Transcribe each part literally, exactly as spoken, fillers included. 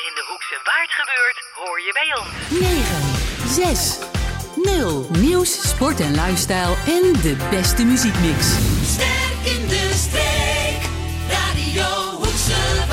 in de Hoekse Waard gebeurt, hoor je bij ons. negen, zes, nul. Nieuws, sport en lifestyle en de beste muziekmix. Sterk in de streek, Radio Hoekse Waard.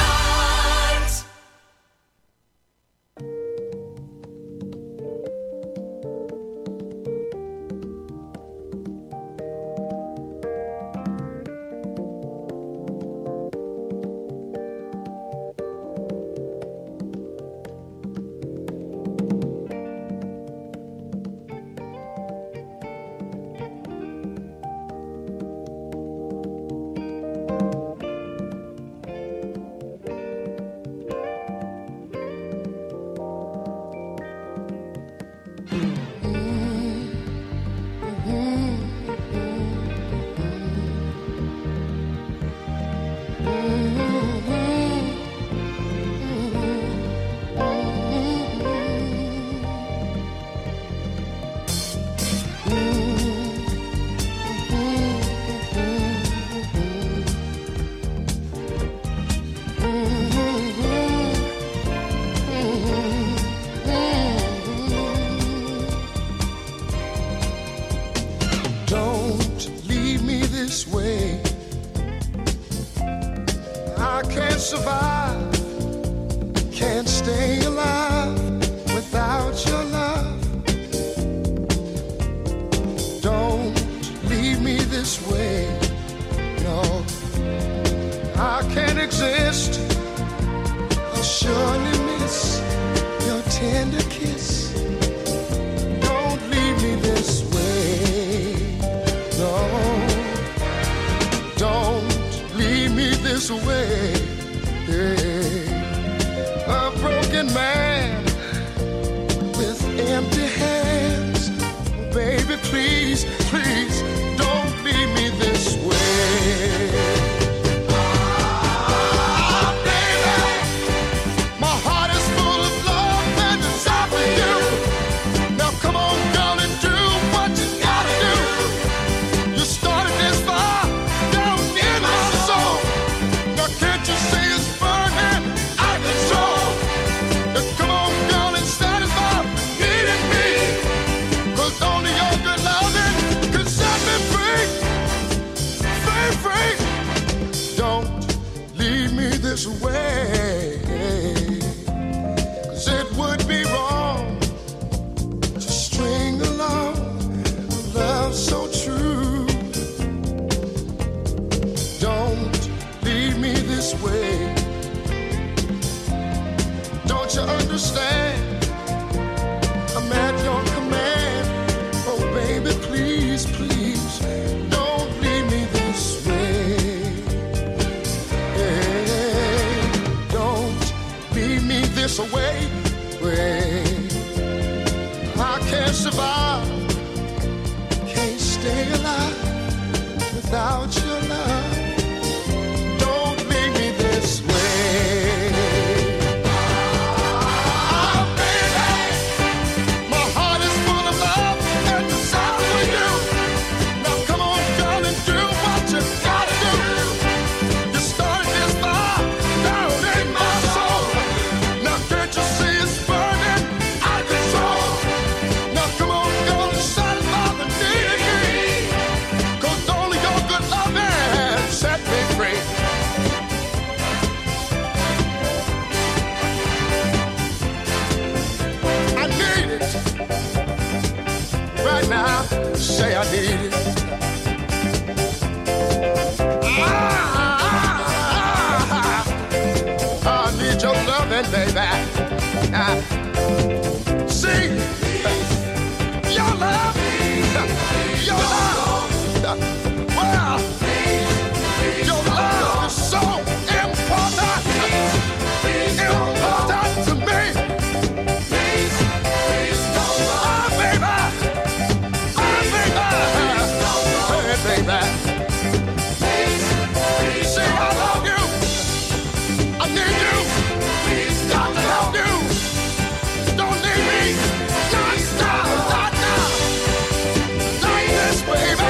Baby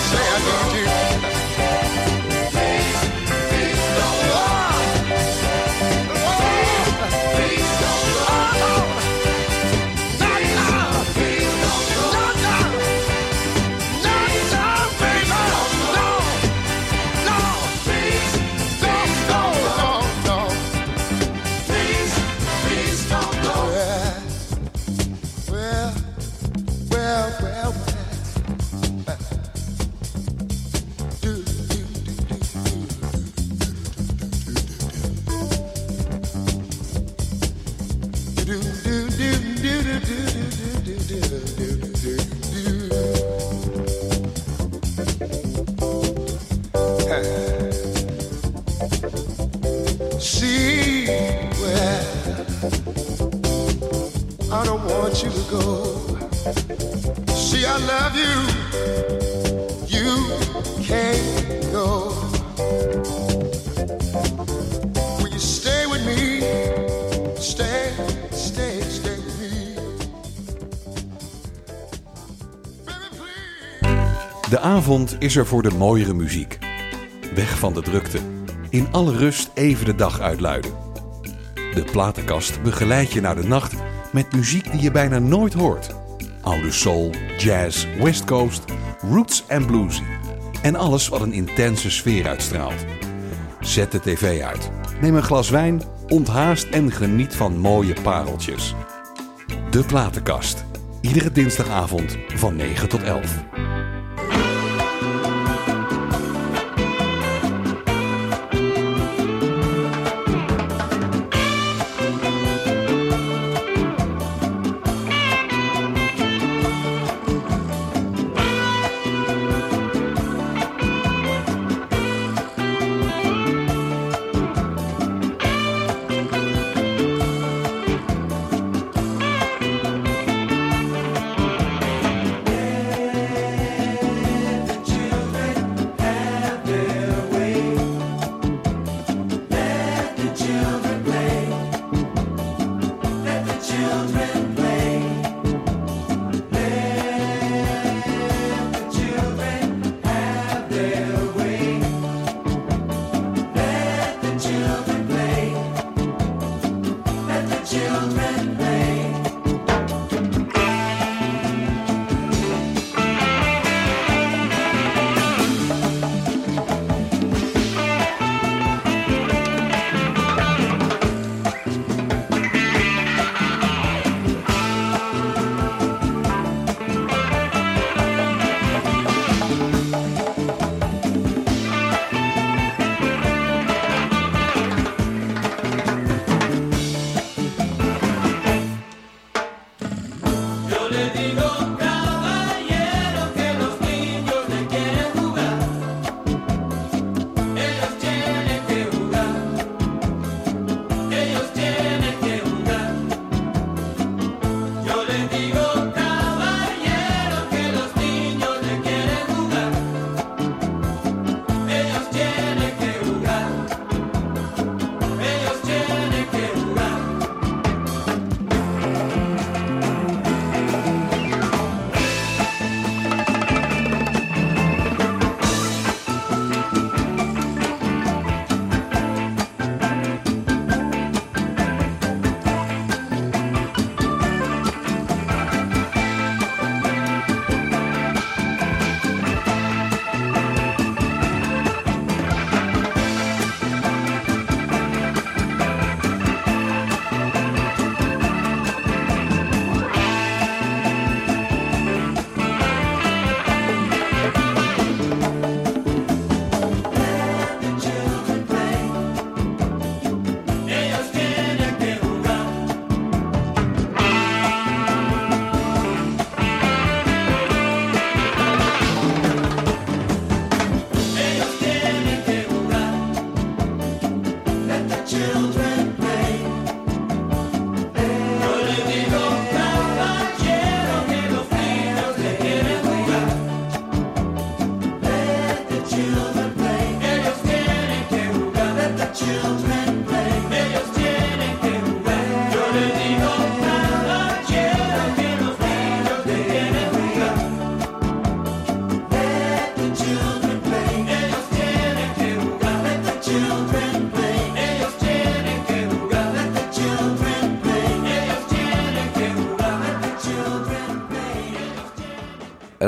say I need you. Please, please don't go. Oh, please don't go. Oh, not now. Please don't go. Not now. Not now, baby. No, no. Please, don't go. No, no. Please, please don't go. Well, well, well, well. See where I don't want you to go. See, I love you. You can't go. Will you stay with me? Stay, stay, stay with me. Baby, please. De avond is er voor de mooiere muziek. Weg van de drukte. In alle rust even de dag uitluiden. De platenkast begeleidt je naar de nacht met muziek die je bijna nooit hoort. Oude soul, jazz, west coast, roots en bluesy. En alles wat een intense sfeer uitstraalt. Zet de tv uit. Neem een glas wijn, onthaast en geniet van mooie pareltjes. De platenkast. Iedere dinsdagavond van negen tot elf.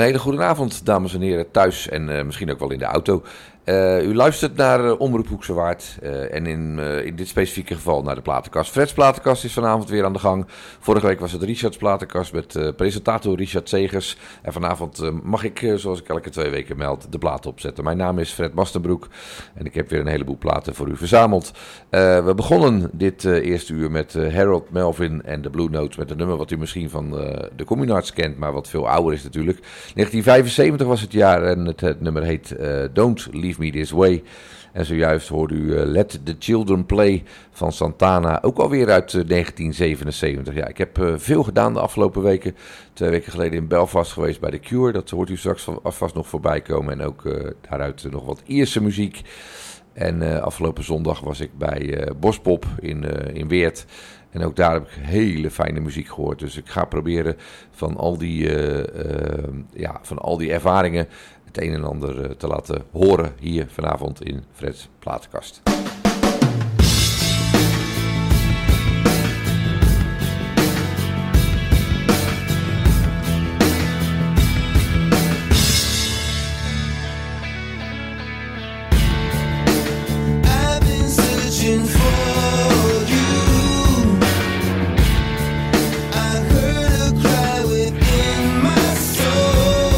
hele goede avond, dames en heren, thuis en uh, misschien ook wel in de auto. Uh, u luistert naar uh, Omroep Hoekse Waard uh, en in, uh, in dit specifieke geval naar de platenkast. Freds platenkast is vanavond weer aan de gang. Vorige week was het Richards platenkast met uh, presentator Richard Zegers. En vanavond uh, mag ik, uh, zoals ik elke twee weken meld, de platen opzetten. Mijn naam is Fred Mastenbroek en ik heb weer een heleboel platen voor u verzameld. Uh, we begonnen dit uh, eerste uur met uh, Harold Melvin en de Blue Notes met een nummer wat u misschien van uh, de Communards kent, maar wat veel ouder is natuurlijk. negentien vijfenzeventig was het jaar en het, het nummer heet uh, Don't Leave Me This Way. En zojuist hoorde u uh, Let the Children Play van Santana, ook alweer uit uh, negentien zevenenzeventig. Ja, ik heb uh, veel gedaan de afgelopen weken. Twee weken geleden in Belfast geweest bij The Cure. Dat hoort u straks alvast nog voorbij komen. En ook uh, daaruit uh, nog wat Ierse muziek. En uh, afgelopen zondag was ik bij uh, Bospop in, uh, in Weert. En ook daar heb ik hele fijne muziek gehoord. Dus ik ga proberen van al die, uh, uh, ja, van al die ervaringen het een en ander uh, te laten horen hier vanavond in Freds Platenkast.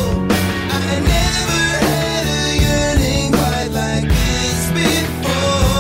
Like this before.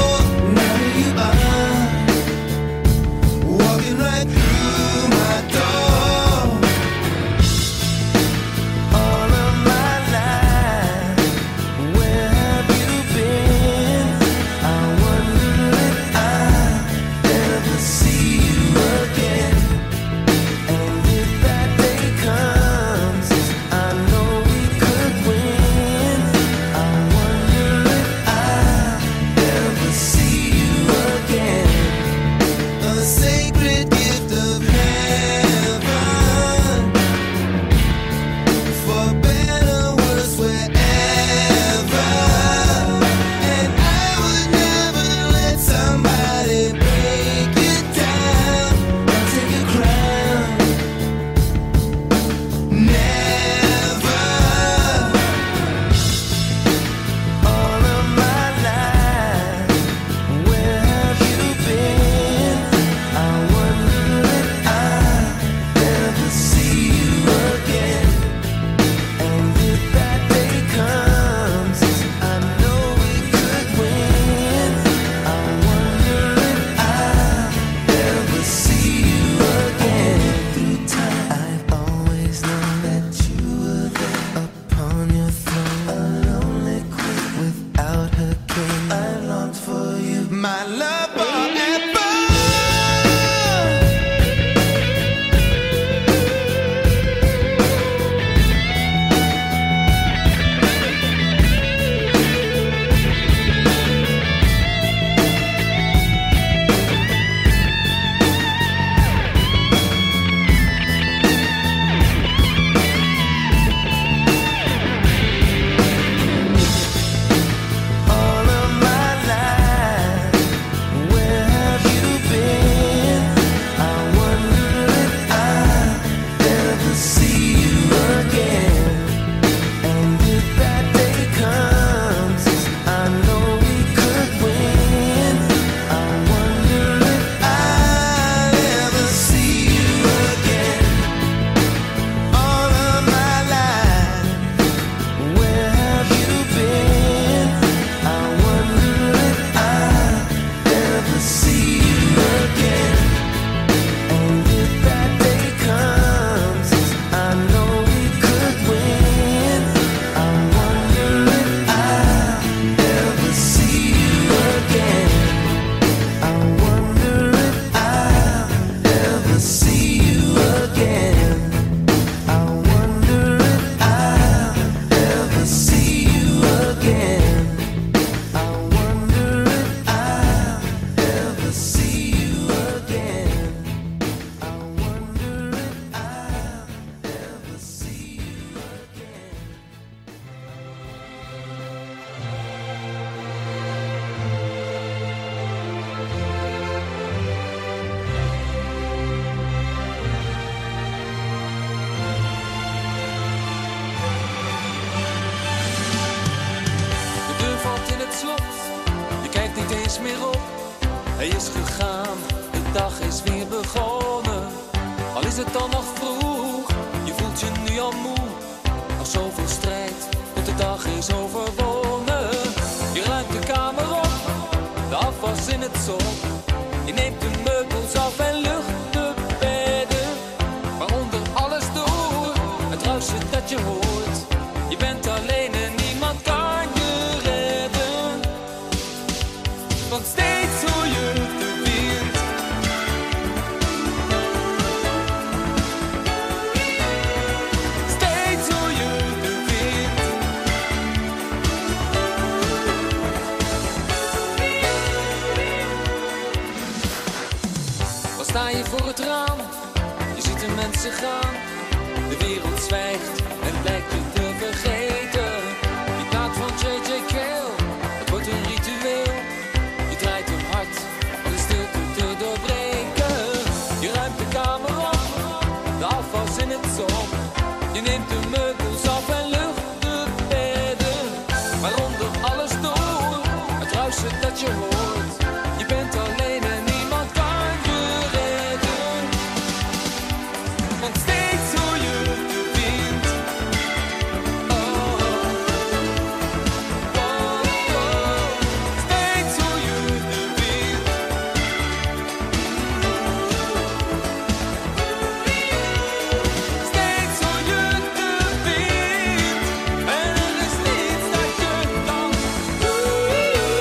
is meer op. Hij is gegaan, de dag is weer begonnen. Al is het dan nog vroeg, je voelt je nu al moe. Nog zoveel strijd, tot de dag is overwonnen. Je ruimt de kamer op, de afwas in het zon. Je neemt de meubels af en lucht de bedden. Maar onder alles door, het ruisje dat je hoort. Je bent alleen en niemand kan je redden. Want steeds hoor je de wind. Steeds hoor je de wind. Dan sta je voor het raam, je ziet de mensen gaan. De wereld zwijgt en lijkt je te vergeten. Die plaat van J J Cale, het wordt een ritueel. Je draait hem hard om de stilte te doorbreken. Je ruimt de kamer op, de afwas in het zon. Je neemt de meubels af en lucht de bedden. Maar onder alles door, het ruisen dat je hoort. Je bent alleen en niemand kan je redden. Want steeds hoor je de wind. Oh, oh, oh. Steeds hoor je de wind. Steeds hoor je de wind. En er is niets dat je kan doen.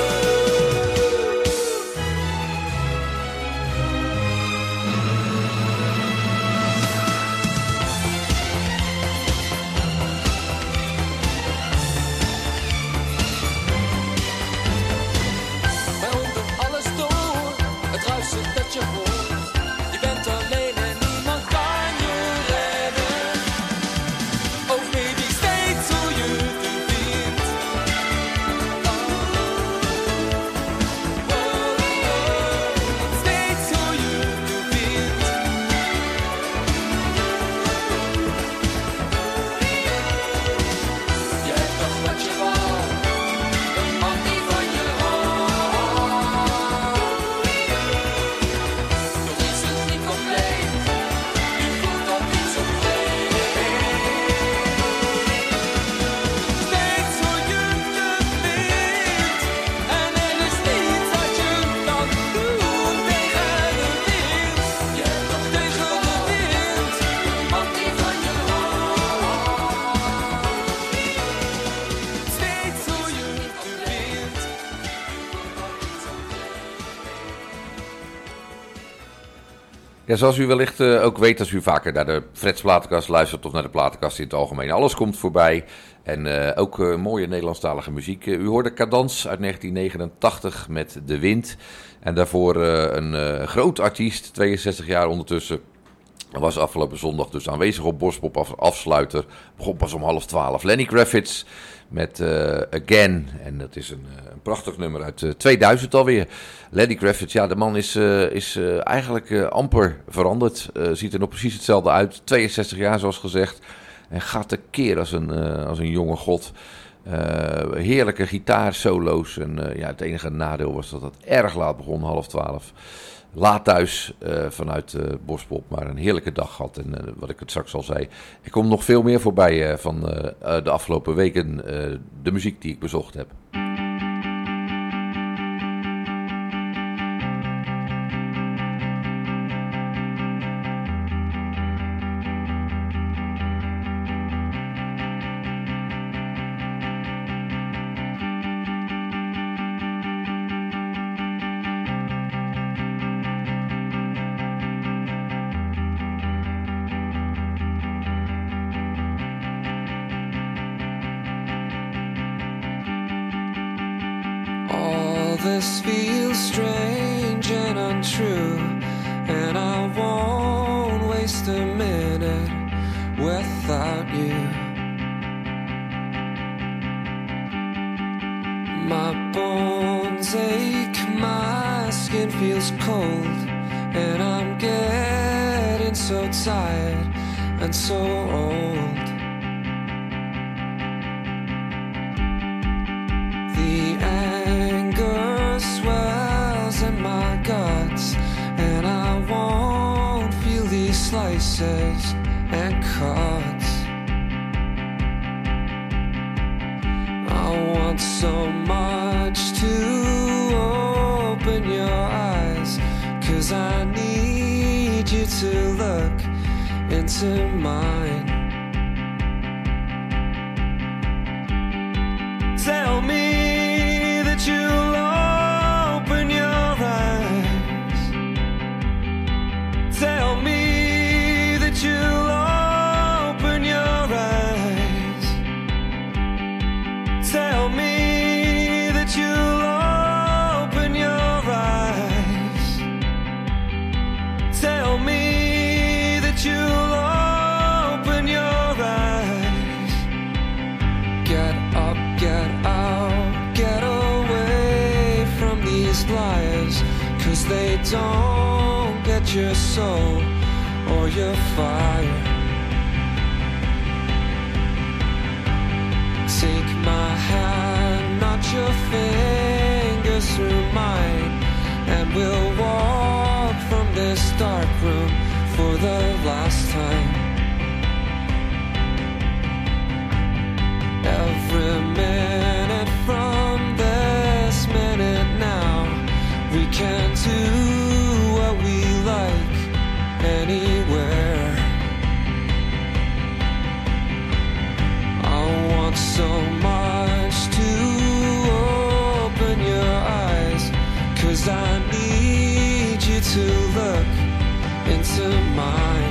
Maar onder alles door, het ruisen dat je hoort. Je bent alleen en niemand kan je redden. Oh baby, steeds hoor je de wind. Oh, oh, oh. Steeds hoor je de wind. Je hebt nog wat je wou, een man die van je houdt. Nog is het niet compleet, je voelt dat niet zo breed. Steeds hoor je de wind, en er is niets dat je kan doen tegen de wind. Je hebt nog tegen de wind, een man die van je houdt. Steeds hoor je de wind. Ja, zoals u wellicht eh, ook weet als u vaker naar de Freds Platenkast luistert of naar de Platenkast in het algemeen. Alles komt voorbij en eh, ook eh, mooie Nederlandstalige muziek. Eh, u hoorde Cadans uit negentien negenentachtig met De Wind. En daarvoor eh, een eh, groot artiest, tweeënzestig jaar ondertussen. Hij was afgelopen zondag dus aanwezig op Bospop af, afsluiter. Begon pas om half twaalf. Lenny Kravitz met eh, Again. En dat is een, eh, een prachtig nummer uit eh, tweeduizend alweer. Lenny Kravitz, ja, de man is, eh, is eh, eigenlijk eh, amper veranderd. Eh, ziet er nog precies hetzelfde uit. tweeënzestig jaar zoals gezegd. En gaat tekeer als een, eh, als een jonge god. Eh, heerlijke gitaarsolo's. En uh, ja, het enige nadeel was dat het erg laat begon, half twaalf. Laat thuis uh, vanuit uh, Bospop, maar een heerlijke dag gehad. En uh, wat ik het straks al zei, ik kom nog veel meer voorbij uh, van uh, uh, de afgelopen weken, uh, de muziek die ik bezocht heb. This feels strange and untrue, and I won't waste a minute without you. My bones ache, my skin feels cold, and I'm getting so tired and so old. The anger swells horses and carts. I want so much to open your eyes, 'cause I need you to look into mine. Tell me that you'll open your eyes. Tell me that you'll open your eyes. Tell me that you'll open your eyes. Tell me that you'll open your eyes. Get up, get out, get away from these liars, 'cause they don't get your soul or your fire. Take my hand, not your fingers through mine, and we'll walk from this dark room for the last time. Every minute from this minute now, we can do what we like anywhere. I want so much to open your eyes, 'cause I need you to look into mine.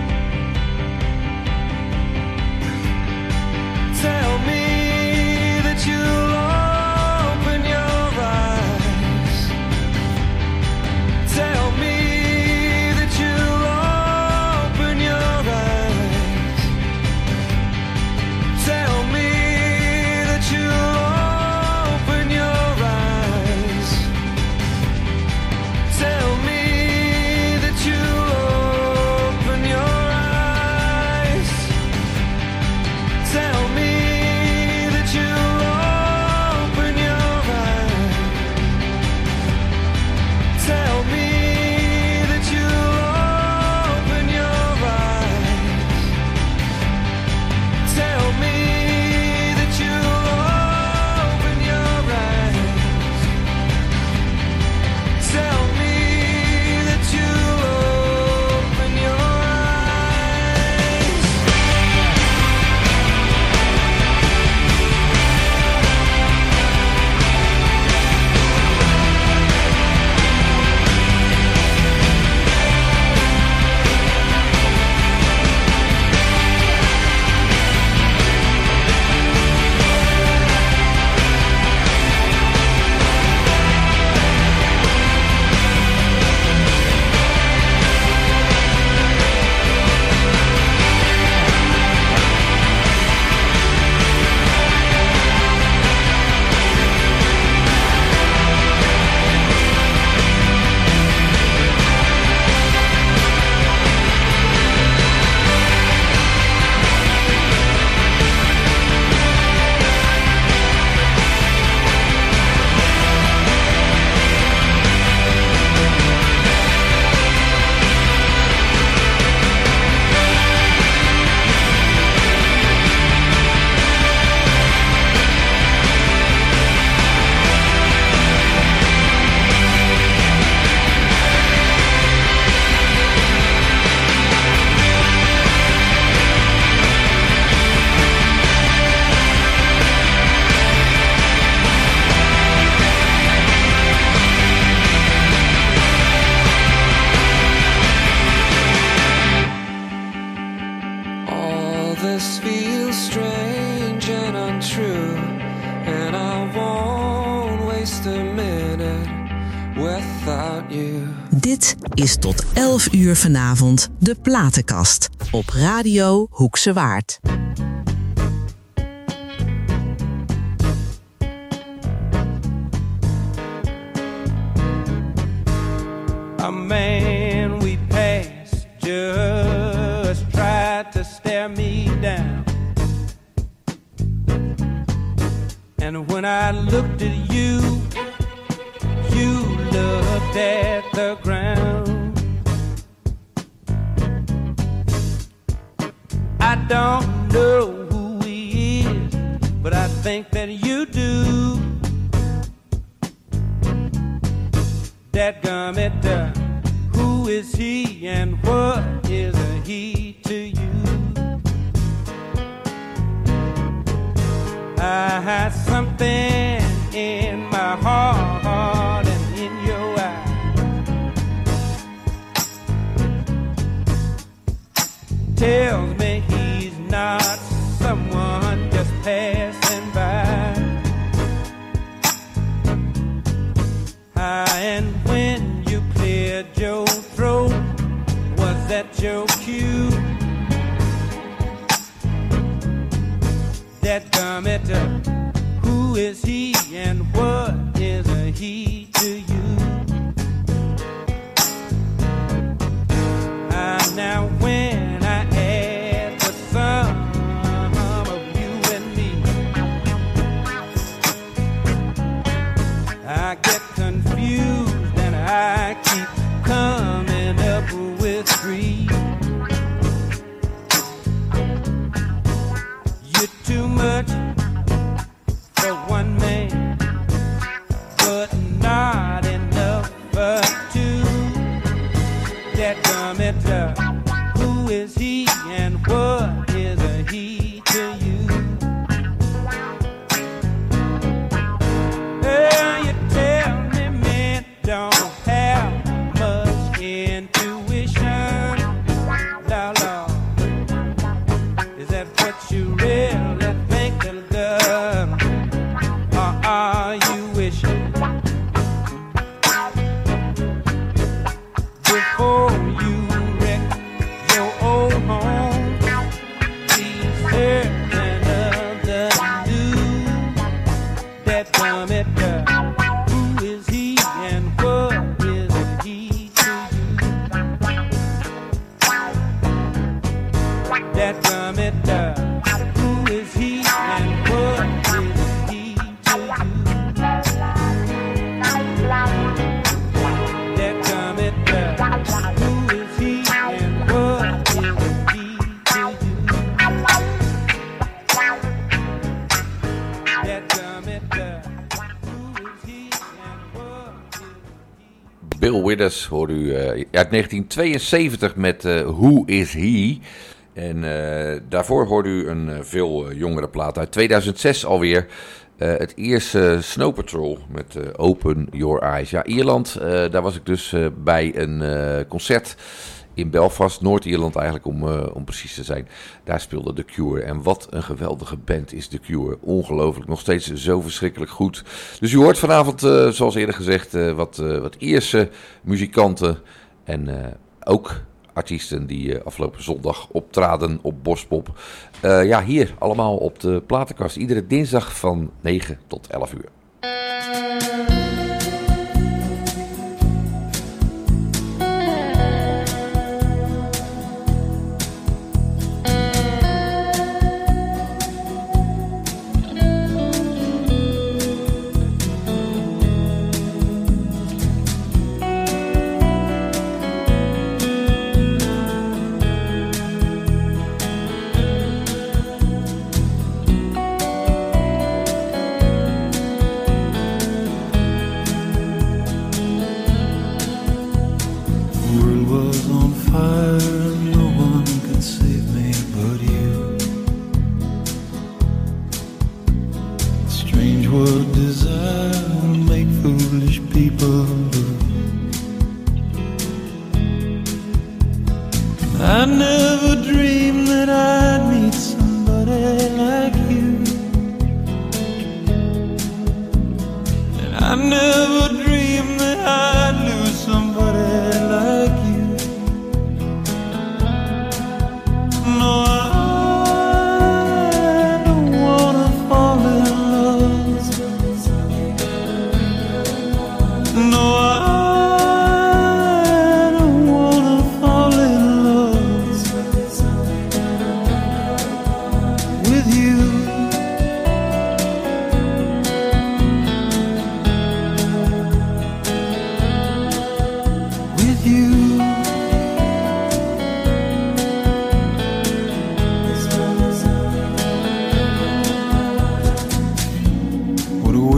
Tell me that you'll open your eyes. Tell me that you'll open your eyes. Tell me that you'll open your eyes. Tell me that you'll open your eyes. Tell me that you'll open your eyes. Tell me that you'll open your eyes. Tell me that you'll open your eyes. Tell me that you'll open your eyes. All this feels strange and untrue, and I won't waste a minute without you. Dit is tot elf uur vanavond de Platenkast op Radio Hoekse Waard. A man we passed just tried to stare me down, and when I looked at you, you looked at the ground. don't know who he is, but I think that you do. Dadgummit, uh, who is he and what is a he to you? I had something in my heart and in your eyes tells me he's not someone just passing by. Ah, and when you cleared your throat, was that your cue? Dadgummit, uh, who is he and what is a he to you? Ah, now when I add the sum of you and me, I get confused and I keep coming up with three. You're too much for one man, but not enough for two. Dadgummit, uh, who is he and what is a he to you? Well, you tell me men don't have much intuition. La la, is that what you really think, little girl? Or are you wishing before you wreck your old home? Please certain of the new. Dadgummit, uh, who is he and what is he to you? Dadgummit, uh, who is he and what is he to you? Dadgummit, uh, who is he and what is he to you? Dadgummit, uh, who is he and what is he? Bill Withers hoorde u uh, uit negentien tweeënzeventig met uh, Who Is He? En uh, daarvoor hoorde u een uh, veel uh, jongere plaat uit tweeduizend zes alweer. Uh, het eerste uh, Snow Patrol met uh, Open Your Eyes. Ja, Ierland, uh, daar was ik dus uh, bij een uh, concert in Belfast, Noord-Ierland eigenlijk om, uh, om precies te zijn. Daar speelde The Cure. En wat een geweldige band is The Cure. Ongelooflijk, nog steeds zo verschrikkelijk goed. Dus u hoort vanavond, uh, zoals eerder gezegd, uh, wat, uh, wat Ierse muzikanten en uh, ook artiesten die uh, afgelopen zondag optraden op Bospop. Uh, ja, hier allemaal op de platenkast. Iedere dinsdag van negen tot elf uur.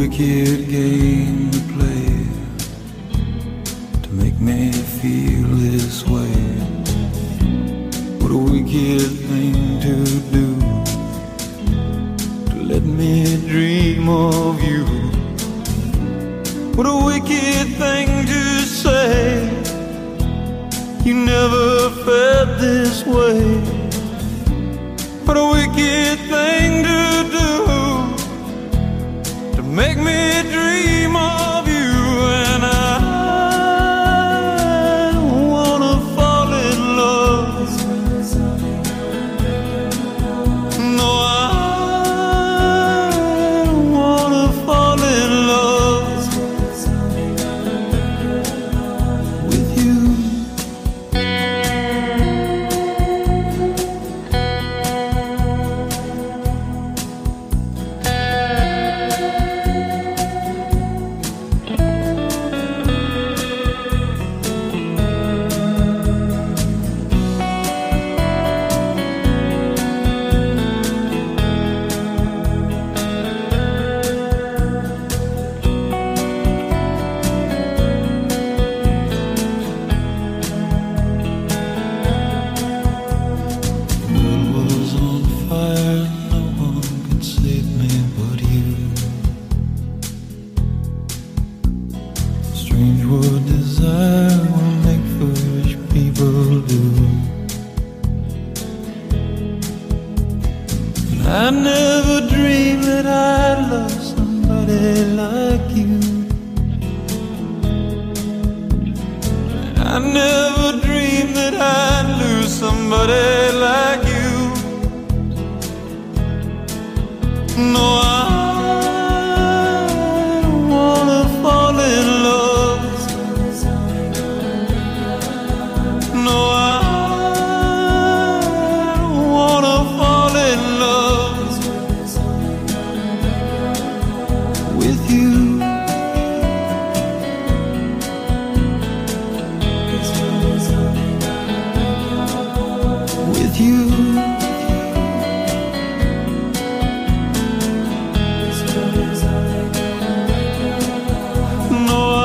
wicked game to play to make me feel this way. What a wicked thing to do, to let me dream of you. What a wicked thing to say, you never felt this way. What a wicked thing to do, to make me dream of you. And I don't wanna fall in love. No, I don't wanna fall in love with you. I never dreamed that I'd love somebody like you. I never dreamed that I'd lose somebody like you. No, I don't wanna fall in love. No, I don't wanna fall in love with you. With you. No, I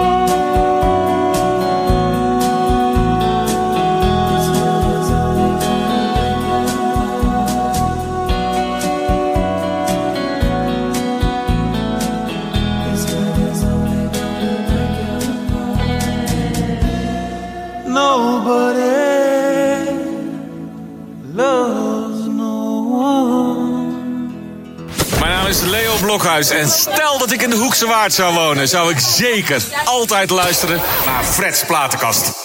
nobody loves no one. Mijn naam is Leo Blokhuis en stel dat ik in de Hoekse Waard zou wonen, zou ik zeker altijd luisteren naar Freds Platenkast.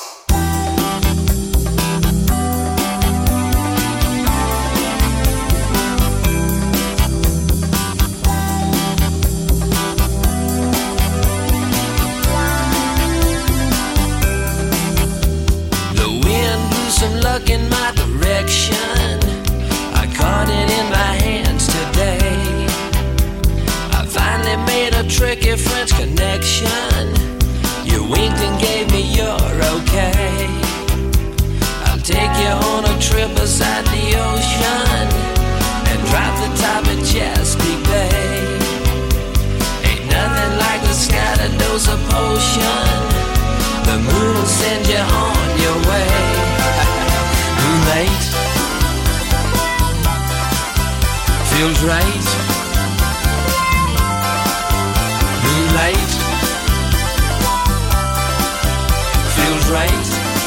The wind blew some luck in my direction. I caught it in my hands today. I finally made a tricky French connection. You winked and gave me your okay. I'll take you on a trip beside the ocean and drop the top of Chesapeake Bay. Ain't nothing like the sky to dose a potion. The moon will send you on your way. Moonlight feels right. Moonlight feels right.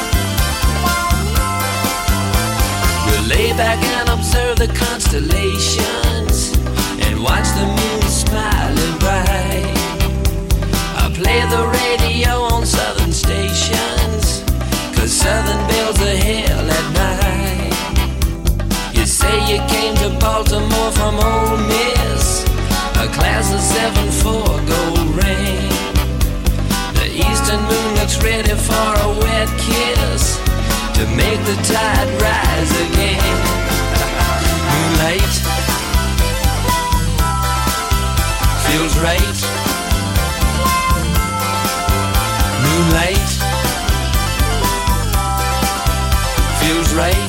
We'll lay back and observe the constellations and watch the moon smiling bright. I play the radio on southern stations, 'cause southern bells are hell at night. You say you came to Baltimore from Ole Miss, a class of seven four gold ring. The eastern moon looks ready for a wet kiss to make the tide rise again. Moonlight feels right. Moonlight feels right.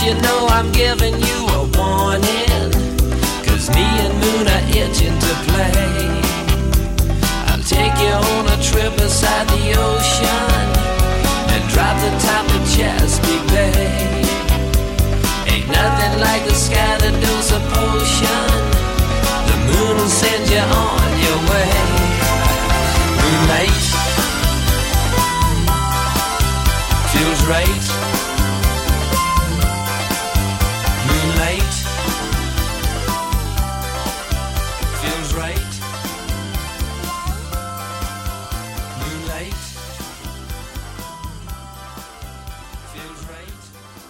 you know I'm giving you a warning, 'cause me and Moon are itching to play. I'll take you on a trip beside the ocean and drop the top of Chesapeake Bay. Ain't nothing like the scattered dose of potion. The moon will send you on your way. Moonlight feels right. Moonlight feels right. Moonlight feels right.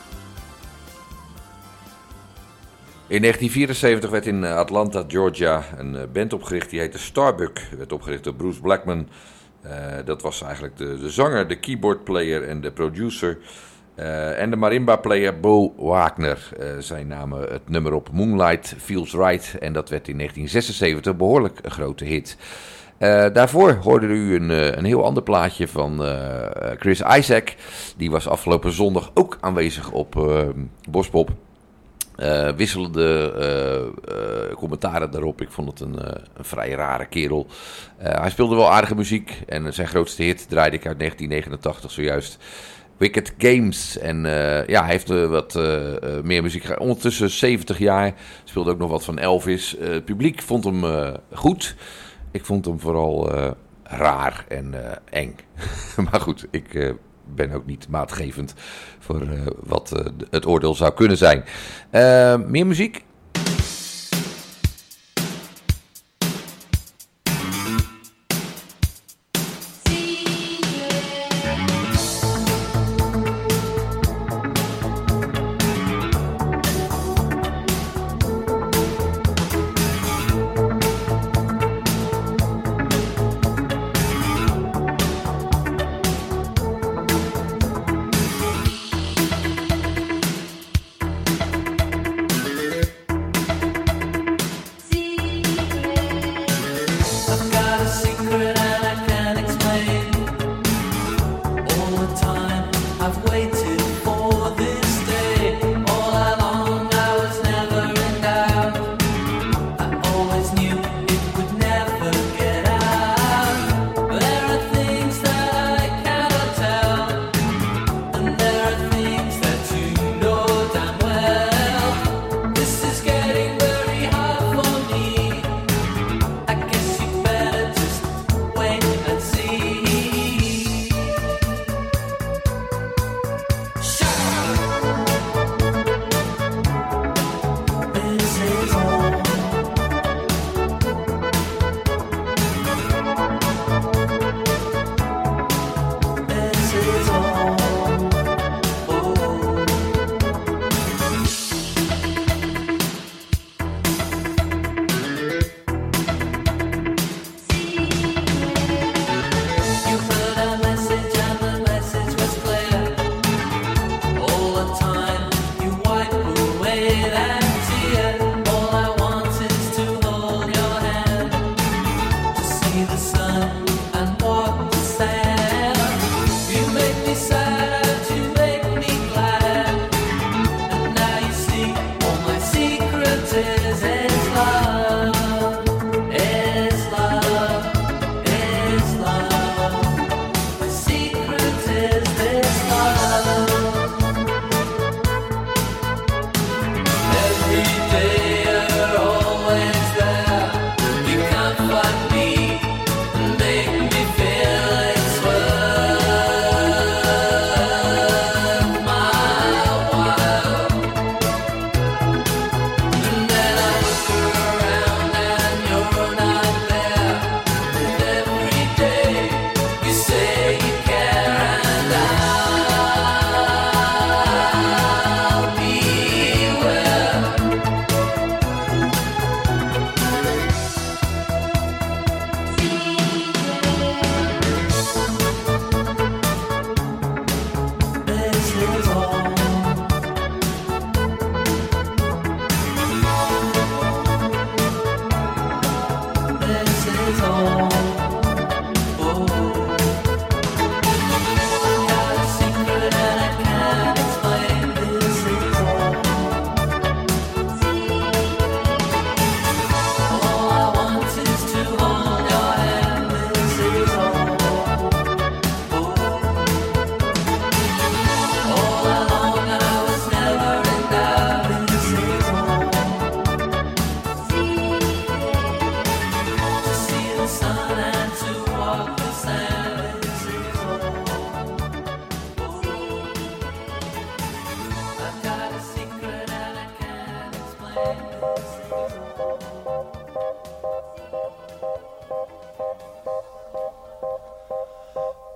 In negentien vierenzeventig werd in Atlanta, Georgia, een band opgericht die heette Starbuck. Werd opgericht door Bruce Blackman. Uh, dat was eigenlijk de, de zanger, de keyboardplayer en de producer. Uh, en de marimba-player Bo Wagner. Uh, zij namen het nummer op Moonlight Feels Right. En dat werd in negentien zesenzeventig behoorlijk een grote hit. Uh, daarvoor hoorde u een, uh, een heel ander plaatje van uh, Chris Isaak. Die was afgelopen zondag ook aanwezig op uh, Bospop. Uh, wisselende uh, uh, commentaren daarop. Ik vond het een, uh, een vrij rare kerel. Uh, hij speelde wel aardige muziek. En zijn grootste hit draaide ik uit negentien negenentachtig zojuist. Wicked Games. En uh, ja, hij heeft uh, wat uh, uh, meer muziek gedaan. Ondertussen zeventig jaar. Speelde ook nog wat van Elvis. Uh, het publiek vond hem uh, goed. Ik vond hem vooral uh, raar en uh, eng. Maar goed, ik... Uh, ben ook niet maatgevend voor uh, wat uh, het oordeel zou kunnen zijn. Uh, meer muziek?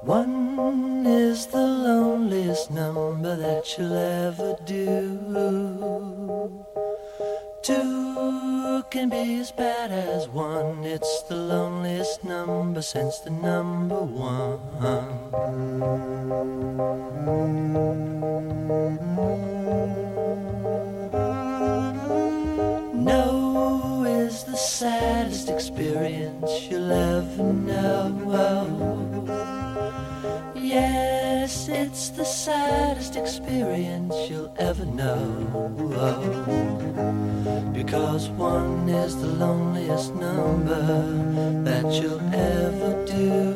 One is the loneliest number that you'll ever do. Two can be as bad as one. It's the loneliest number since the number one. No is the saddest experience you'll ever know. Yes, it's the saddest experience you'll ever know. Because one is the loneliest number that you'll ever do.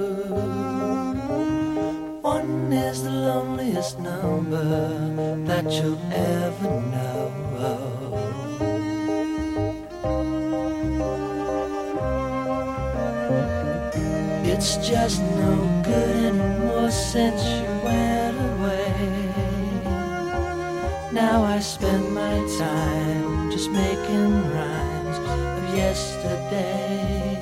One is the loneliest number that you'll ever know. It's just no good anymore since you went away. Now I spend my time just making rhymes of yesterday.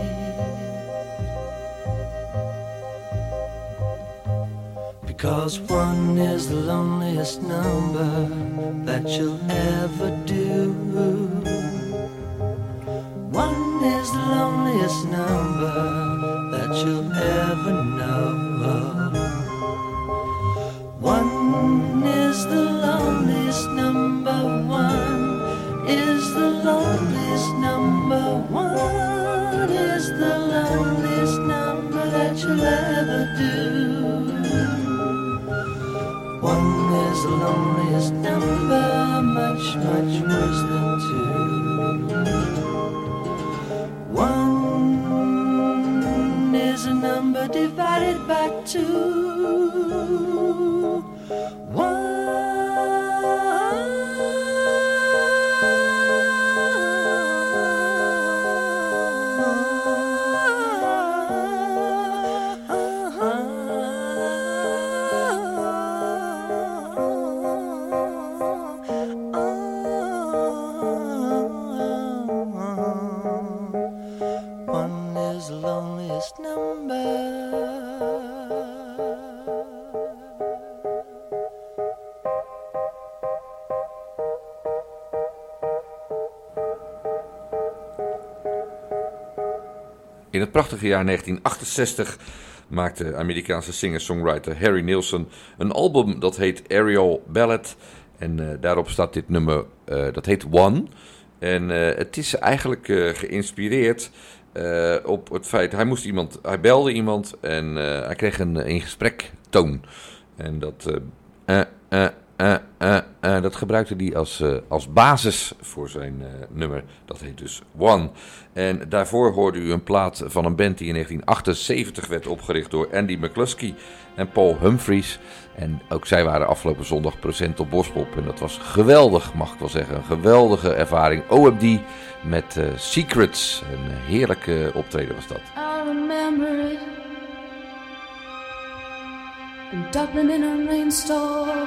Because one is the loneliest number that you'll ever do. One is the loneliest number that you'll ever know. One is the loneliest number. One is the loneliest number. One is the loneliest number that you'll ever do. One is the loneliest number, much, much worse than two. One is a number divided by two. One. In het prachtige jaar negentien achtenzestig maakte Amerikaanse singer-songwriter Harry Nilsson een album dat heet Aerial Ballad. En uh, daarop staat dit nummer, uh, dat heet One. En uh, het is eigenlijk uh, geïnspireerd uh, op het feit, hij moest iemand, hij belde iemand en uh, hij kreeg een in gesprek toon. En dat, uh, uh, uh, uh, uh, uh, dat gebruikte hij als, uh, als basis voor zijn uh, nummer. Dat heet dus One. En daarvoor hoorde u een plaat van een band die in negentien achtenzeventig werd opgericht door Andy McCluskey en Paul Humphries. En ook zij waren afgelopen zondag present op Bospop. En dat was geweldig, mag ik wel zeggen. Een geweldige ervaring. O M D met uh, Secrets. Een heerlijke optreden was dat. I remember it. In Dublin in a rainstorm.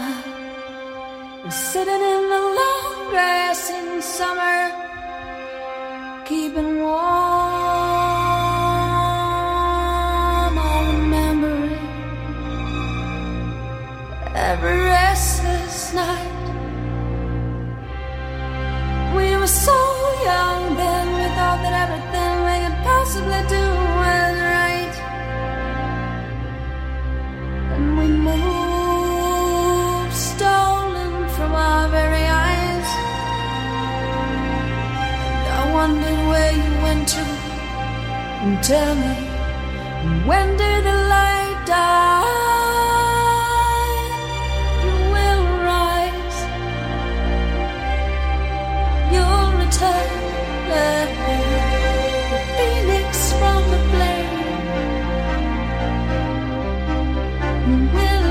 Sitting in the long grass in summer. Keeping warm, I remember it. Every restless night. We were so young then, we thought that everything we could possibly do was right. And we moved, stolen from our very eyes. I wondered where you went to, and tell me, when did the light die? You will rise, you'll return, the phoenix from the flame. You will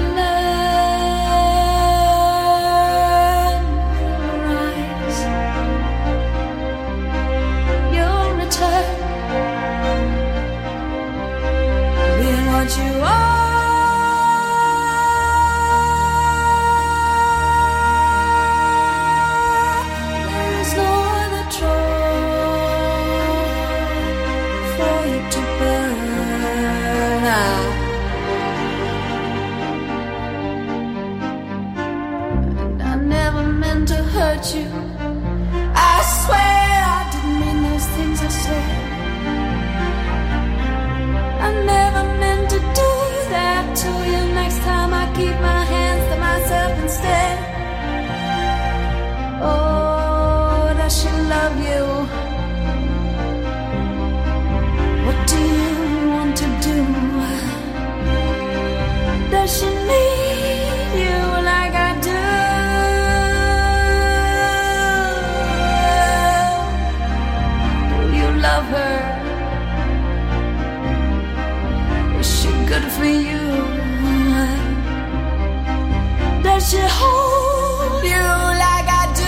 learn, you'll rise. Being what you are, there is no other troll for you to burn out. for you? Does she hold you like I do?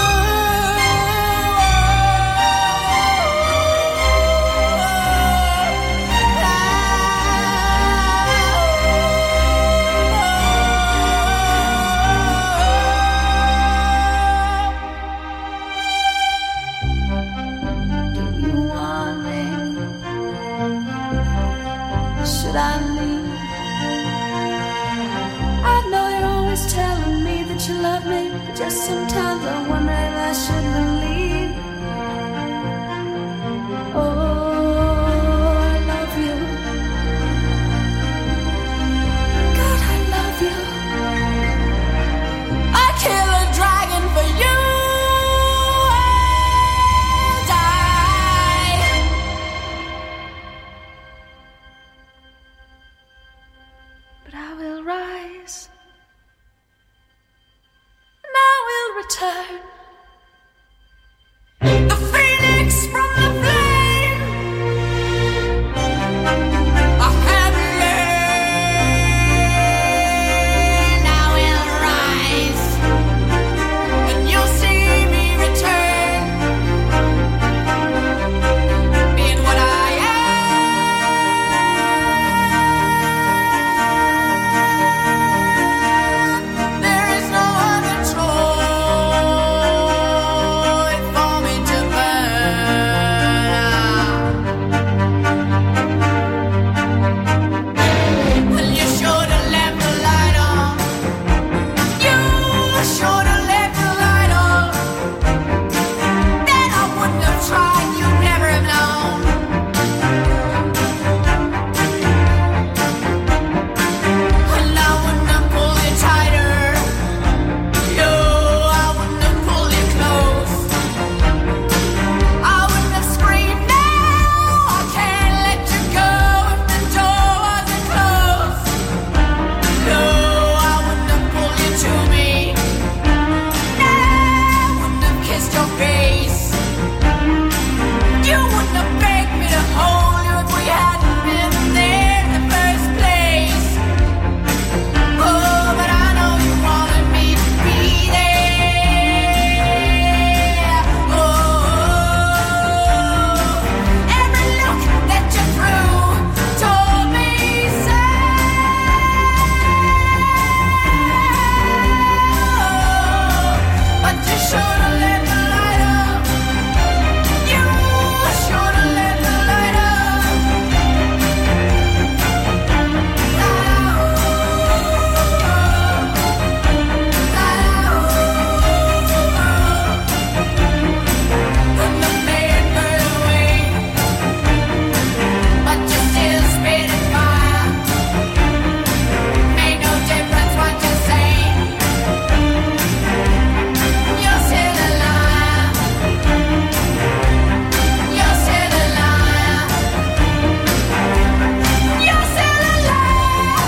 Should I leave? I know you're always telling me that you love me, but just sometimes I wonder if I should believe. Oh, I love you. God, I love you. I kill a dragon for you. Return. The phoenix from the flame. I have learned I will rise, and you'll see me return, being what I am. There is no other Troy for me to burn. And you should have left the light on. You should have left the light on. Then I wouldn't have tried. You'd never have known. And I wouldn't have pulled you tighter. You, I wouldn't have pulled you close. I wouldn't have screamed, no, I can't let you go if the door wasn't closed. No, I wouldn't have pulled you to me. No, I wouldn't have kissed your face. You wouldn't have begged me to hold you if we hadn't been there in the first place. Oh, but I know you wanted me to be there. Oh, every look that you threw told me so. But you should have let the light up. You should have let the light up. And the man burned away, but you still spit and fire. Made no difference what you say. You're still a liar. You're still a liar. You're still a liar.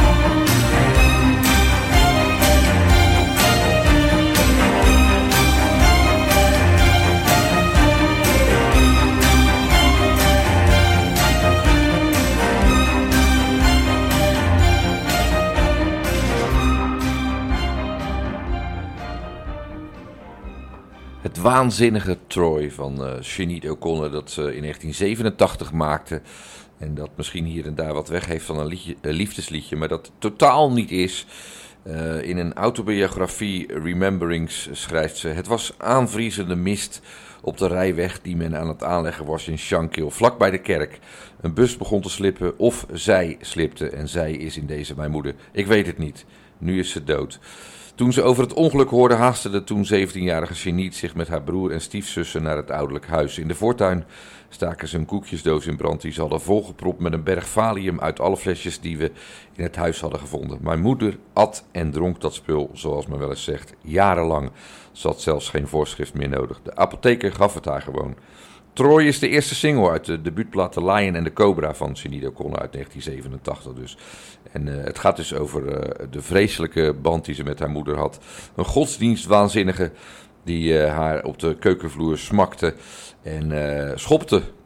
Het waanzinnige Troy van uh, Sinead O'Connor dat ze in negentien zevenentachtig maakte. En dat misschien hier en daar wat weg heeft van een, liedje, een liefdesliedje, maar dat totaal niet is. Uh, in een autobiografie, Rememberings, schrijft ze: het was aanvriezende mist op de rijweg die men aan het aanleggen was in Shankill, vlak bij de kerk. Een bus begon te slippen, of zij slipte, en zij is in deze mijn moeder. Ik weet het niet. Nu is ze dood. Toen ze over het ongeluk hoorde, haastte de toen zeventienjarige Sinead zich met haar broer en stiefzussen naar het ouderlijk huis. In de voortuin staken ze een koekjesdoos in brand die ze hadden volgepropt met een berg valium uit alle flesjes die we in het huis hadden gevonden. Mijn moeder at en dronk dat spul, zoals men wel eens zegt, jarenlang. Ze had zelfs geen voorschrift meer nodig. De apotheker gaf het haar gewoon. Troy is de eerste single uit de debuutplaat The Lion and the Cobra van Sinead O'Connor uit negentien zevenentachtig dus. En uh, het gaat dus over uh, de vreselijke band die ze met haar moeder had. Een godsdienstwaanzinnige die uh, haar op de keukenvloer smakte en uh, schopte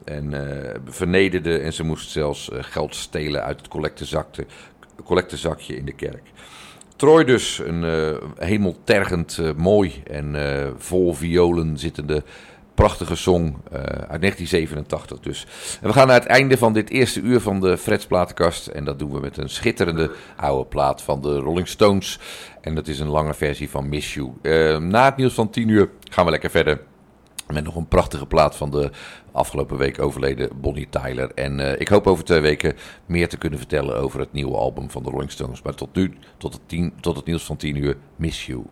en uh, vernederde. En ze moest zelfs uh, geld stelen uit het collectezakje, collectezakje in de kerk. Troy dus, een uh, hemeltergend uh, mooi en uh, vol violen zittende prachtige song uh, uit negentien zevenentachtig dus. En we gaan naar het einde van dit eerste uur van de Freds Platenkast. En dat doen we met een schitterende oude plaat van de Rolling Stones. En dat is een lange versie van Miss You. Uh, na het nieuws van tien uur gaan we lekker verder met nog een prachtige plaat van de afgelopen week overleden Bonnie Tyler. En uh, ik hoop over twee weken meer te kunnen vertellen over het nieuwe album van de Rolling Stones. Maar tot nu, tot het, tien, tot het nieuws van tien uur, Miss You.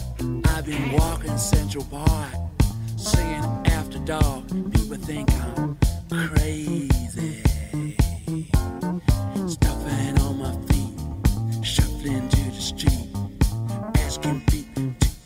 Central Park, singing after dark. People think I'm